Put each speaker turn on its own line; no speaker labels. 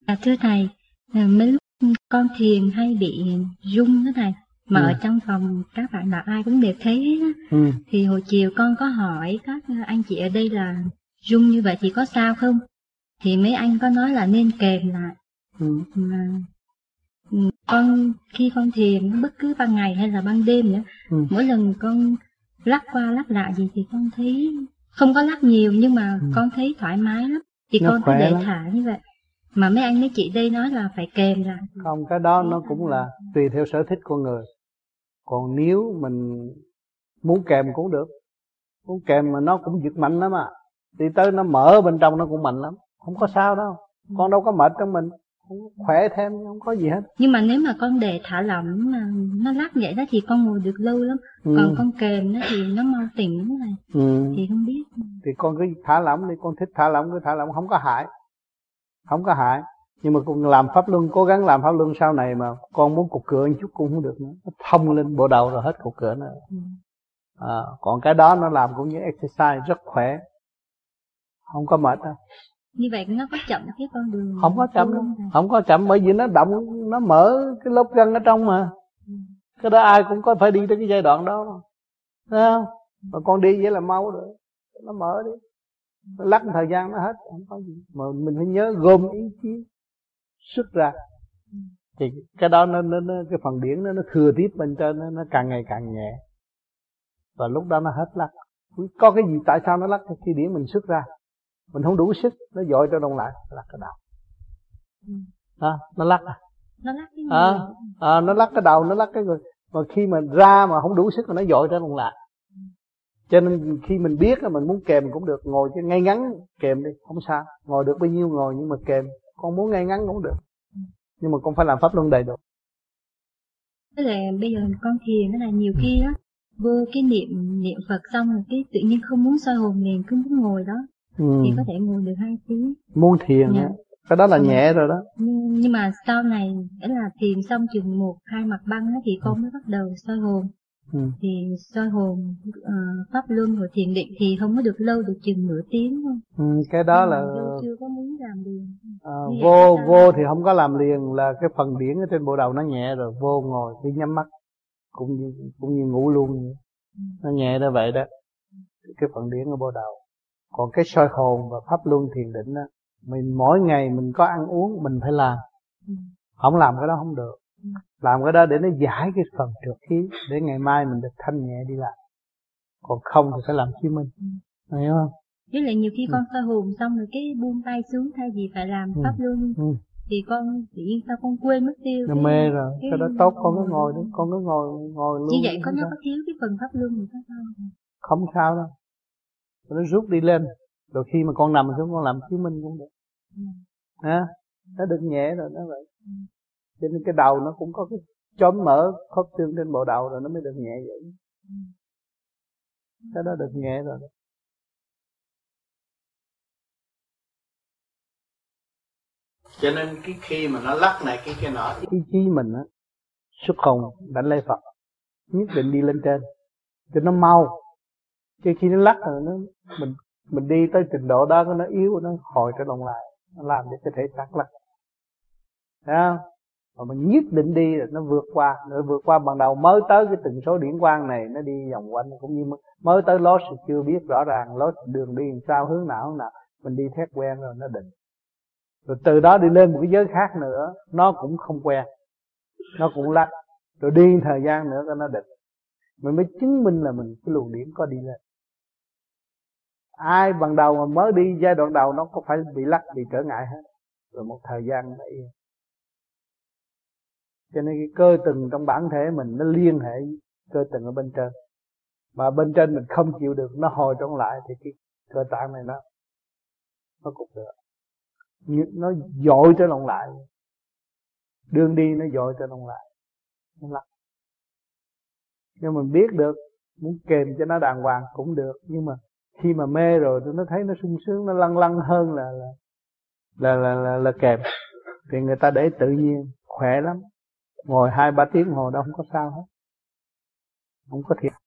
Thưa thầy, mấy lúc con thiền hay bị rung đó thầy, mà ở trong phòng các bạn nào ai cũng đều thấy hết á. Thì hồi chiều con có hỏi các anh chị ở đây là rung như vậy thì có sao không? Thì mấy anh có nói là nên kèm lại. Mà con khi con thiền bất cứ ban ngày hay là ban đêm nữa, mỗi lần con lắc qua lắc lại gì thì con thấy không có lắc nhiều, nhưng mà con thấy thoải mái lắm. Thì nó con cứ để thả như vậy. Mà mấy anh mấy chị đây nói là phải kèm lại.
Không, cái đó nó cũng là tùy theo sở thích con người. Còn nếu mình muốn kèm cũng được, muốn kèm mà nó cũng giật mạnh lắm à. Đi tới nó mở bên trong nó cũng mạnh lắm, không có sao đâu. Con đâu có mệt trong mình, khỏe thêm, không có gì hết.
Nhưng mà nếu mà con để thả lỏng mà nó lắc vậy đó thì con ngồi được lâu lắm. Còn con kèm đó thì nó mau tỉnh thế này. Thì không biết.
Thì con cứ thả lỏng đi, con thích thả lỏng cứ thả lỏng, không có hại. Không có hại. Nhưng mà con làm pháp luân, cố gắng làm pháp luân sau này mà con muốn cục cửa một chút cũng không được nữa. Nó thông lên bộ đầu rồi hết cục cửa nữa. Còn cái đó nó làm cũng như exercise rất khỏe, không có mệt đâu.
Như vậy nó có chậm cái con đường?
Không có chậm đâu, không có chậm, bởi vì nó động, nó mở cái lớp gân ở trong mà. Cái đó ai cũng có phải đi tới cái giai đoạn đó, thấy không? Mà con đi vậy là mau rồi, nó mở đi, nó lắc thời gian nó hết, không có gì. Mà mình phải nhớ gom ý chí xuất ra, thì cái đó nó cái phần điển nó thừa tiếp bên trên nó càng ngày càng nhẹ, và lúc đó nó hết lắc. Có cái gì tại sao nó lắc? Khi điển mình xuất ra, mình không đủ sức, nó dội cho đông lại, lắc cái đầu. Nó lắc
nó lắc cái
người. Nó lắc cái đầu, nó lắc cái người. Mà khi mà ra mà không đủ sức là nó dội cho đông lại. Cho nên khi mình biết là mình muốn kèm cũng được, ngồi cho ngay ngắn kèm đi, không sao. Ngồi được bao nhiêu ngồi, nhưng mà kèm, con muốn ngay ngắn cũng được. Nhưng mà con phải làm pháp luân đầy đủ.
Tức là bây giờ con thiền nó là nhiều khi đó, vô cái niệm Phật xong rồi cái tự nhiên không muốn soi hồn liền, cứ muốn ngồi đó. Thì có thể ngồi được 2 tiếng.
Muốn thiền á, cái đó là nhẹ rồi đó.
Nhưng mà sau này nghĩa là thiền xong chừng 1-2 mặt băng đó, thì con mới bắt đầu soi hồn. Thì soi hồn, pháp luân rồi thiền định thì không có được lâu, được chừng nửa tiếng thôi.
Cái đó là
chưa có muốn làm liền.
Vô thì không có làm liền, là cái phần điển ở trên bộ đầu nó nhẹ rồi, vô ngồi cứ nhắm mắt cũng như ngủ luôn vậy. Nó nhẹ như vậy đó, cái phần điển ở bộ đầu. Còn cái soi hồn và pháp luân thiền định đó, mình mỗi ngày mình có ăn uống mình phải làm. Không làm cái đó không được. Làm cái đó để nó giải cái phần trượt khí, để ngày mai mình được thanh nhẹ đi làm. Còn không thì phải làm chứng minh. Hiểu không?
Với lại nhiều khi con soi hồn xong rồi cái buông tay xuống, thay vì phải làm pháp luân thì con tự nhiên sao con quên mất tiêu.
Nó mê rồi, cái đó tốt, con cứ ngồi đi, con cứ ngồi luôn.
Như vậy nó có thiếu cái phần pháp luân thì có sao không?
Không sao đâu. Nó rút đi lên. Rồi khi mà con nằm xuống con làm chứng minh cũng được. Nó được nhẹ rồi, nó vậy. Cho nên cái đầu nó cũng có cái chóm mở khớp xương trên bộ đầu rồi nó mới được nhẹ vậy. Cái đó được nhẹ rồi đó. Cho nên cái khi mà nó lắc này cái nọ, ý chí mình á, xuất hồn đánh lễ Phật, nhất định đi lên trên cho nó mau. Chứ khi nó lắc rồi mình đi tới trình độ đó nó yếu, nó hồi trở lòng lại, nó làm cho cái thể xác lắc. Thấy không? Mà mình nhất định đi rồi nó vượt qua ban đầu mới tới cái từng số điển quang này, nó đi vòng quanh cũng như mới tới lối chưa biết rõ ràng lối đường đi làm sao, hướng nào mình đi thét quen rồi nó định. Rồi từ đó đi lên một cái giới khác nữa, nó cũng không quen, nó cũng lắc, rồi đi thời gian nữa cho nó định. Mình mới chứng minh là mình cái luồng điển có đi lên. Ai ban đầu mà mới đi giai đoạn đầu nó có phải bị lắc, bị trở ngại hết, rồi một thời gian nó yên. Cho nên cái cơ từng trong bản thể mình nó liên hệ cơ từng ở bên trên, mà bên trên mình không chịu được, nó hồi trở lại thì cái cơ tạng này nó cục được, nó dội trở lòng lại, đường đi nó dội trở lòng lại, nó lắc. Nhưng mình biết được, muốn kèm cho nó đàng hoàng cũng được, nhưng mà khi mà mê rồi tôi nó thấy nó sung sướng, nó lăn lăn hơn là kèm. Thì người ta để tự nhiên khỏe lắm, ngồi 2-3 tiếng hồ đâu không có sao hết, không có thiệt.